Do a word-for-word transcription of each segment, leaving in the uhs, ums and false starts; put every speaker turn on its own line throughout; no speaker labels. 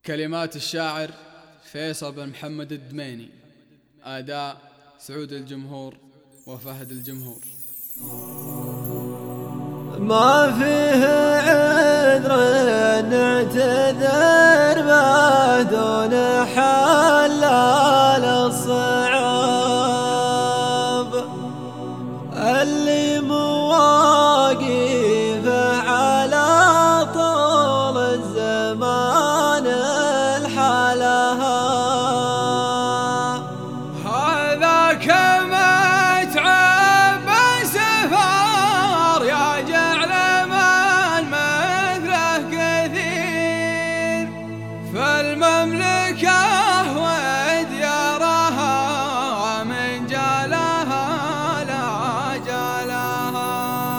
كلمات الشاعر فيصل بن محمد الدميني، أداء سعود الجمهور وفهد الجمهور.
ما فيه عذر نعتذر ما دون حلال الصعاب، اللي مواقفه على طول الزمان الحالها،
هذا كما تعب سفار يا جعل من مثله كثير، فالمملكة وديارها من جالها لا جالها.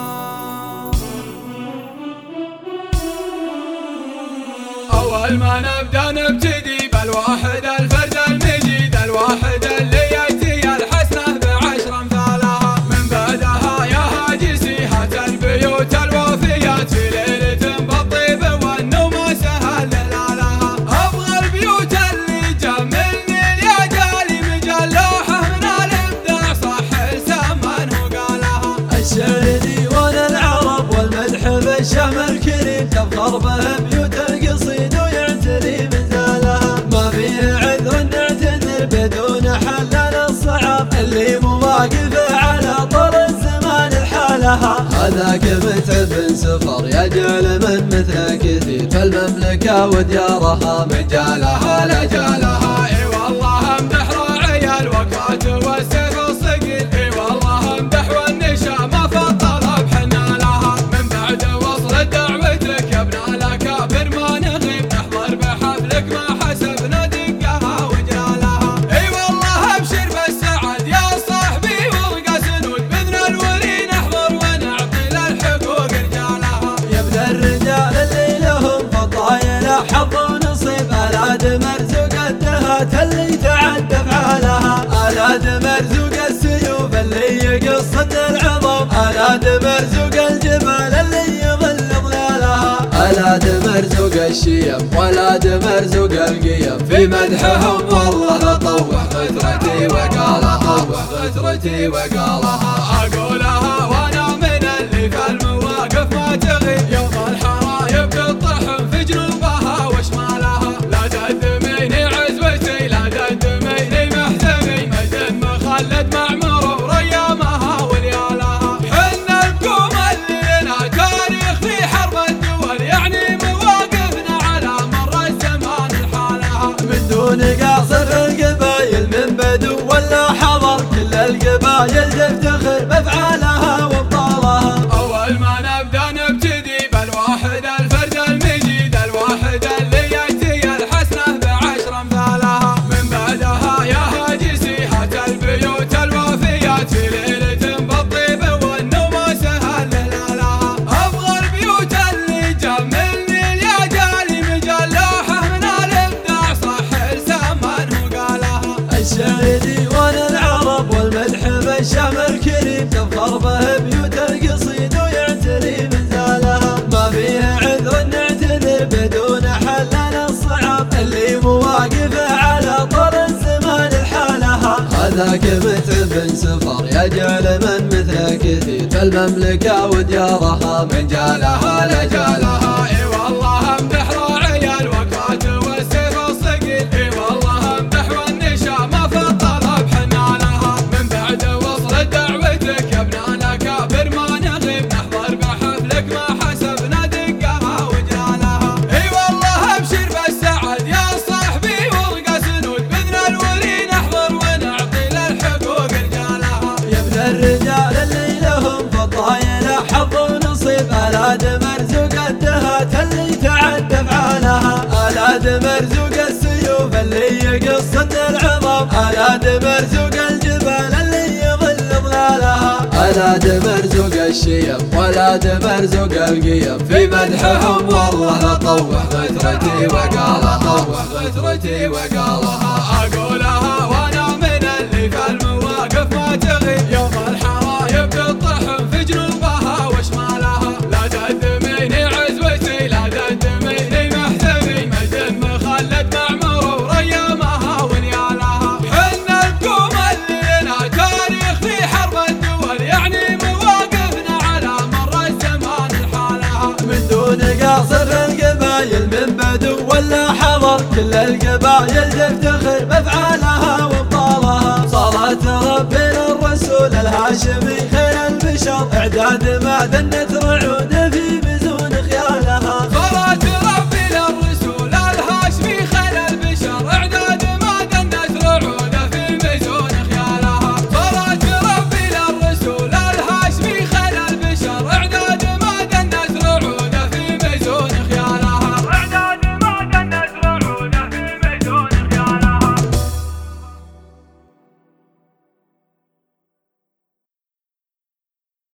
أول ما نبدأ نبتدي بالواحد الفرد المجيد، الواحد اللي يأتي الحسنة بعشر أمثالها، من بعدها يا هاجسي هات البيوت الوفيات في ليلة بالطيب والنوم سهل ليالها، أبغى البيوت اللي جملني اليجالي مجلوحة من الإبداع صح الزمان وقالها.
الشعر ديوان العرب والمدح بالشام الكريم، تفخر به بيوت القصيد ويعتري منزالها، ما فيه عذر نعتذر بدون حلال الصعاب، اللي مواقفه على طول الزمان الحالها، هذاك متعب سفر يجعل من مثله كثير، فالمملكة وديارها من جالها لا جالها.
اي والله امدح راعي الوقات والسيف الصقيل، اي والله امدح والنشا ما فضل بحنا لها، من بعد وصل دعوتك يا ابن الاكابر ما نغيب نحضر بحفلك ما حسبنا دقها وجلالها. اي والله ابشر بالسعد يا صاحبي ورقى سنود باذن الولي نحضر ونعطي للحقوق رجالها،
يا ابن الرجال اللي لهم فضايل حظ ونصيب، الاد مرزوق الدهات اللي تعد افعالها، الاد مرزوق السيوف اللي يقصد العظام، الاد مرزوق الجبال اللي يظل ظلالها، الاد مرزوق الشيم والاد مرزوق القيم، في مدحهم والله طوح فترتي وقالها فترتي وقالها.
اقولها وانا من اللي في المواقف ما تغيب، يوم الحرايب بالطحن في جنوبها وشمالها، لا تدميني عزوتي لا تدميني محتمي، مجد مخلد معمر وريامها وليالها، حنا القوم اللي لنا تاريخ في حرب الدول، يعني مواقفنا على مر الزمان الحالها،
من دون قاصر القبايل من بدو ولا حضر، كل القبايل تفتخر بافعالها وابطالها.
اول ما نبدا نبتدي بالواحد الفرد المجيد، الواحد اللي ياتي الحسنه بعشر امثالها، من بعدها يا هاجسي هات البيوت الوفيات في ليله بالطيب والنوم سهل ليالها، ابغى البيوت اللي جملني اليجالي مجلوحه من الابداع صح الزمان وقالها.
الشعر ديوان العرب والمدح بالشام الكريم، تفخر به بيوت القصيد ويعتري منزالها، ما فيه عذر نعتذر بدون حلال الصعاب، اللي مواقفه على طول الزمان الحالها، هذاك متعب سفر يجعل من مثله كثير، فالمملكة وديارها من جالها لا جالها.
اي والله امدح راعي الوقات والسيف الصقيل، اي والله امدح والنشا ما فضل بحنا لها، من بعد وصل دعوتك يا ابن الاكابر ما نغيب نحضر بحفلك ما حسبنا دقها وجلالها. اي والله ابشر بالسعد يا صاحبي ورقى سنود باذن الولي نحضر ونعطي للحقوق رجالها،
يا ابن الرجال اللي لهم فضايل حظ ونصيب، الاد مرزوق الدهات اللي تعد افعالها، الاد مرزوق السيوف اللي يقصد العظام، الاد مرزوق الجبال اللي يظل ظلالها، الاد مرزوق الشيم والاد مرزوق القيم، في مدحهم والله طوح فترتي وقالها فترتي وقالها.
اقولها وانا من اللي في المواقف ما تغيب، يوم الحرايب بالطحن في جنوبها وشمالها، لا تدميني عزوتي لا تدميني محتمي، مجد مخلد
القبايل تفتخر بافعالها وابطالها. صلاة ربنا الرسول الهاشمي خير البشر اعداد ما دنت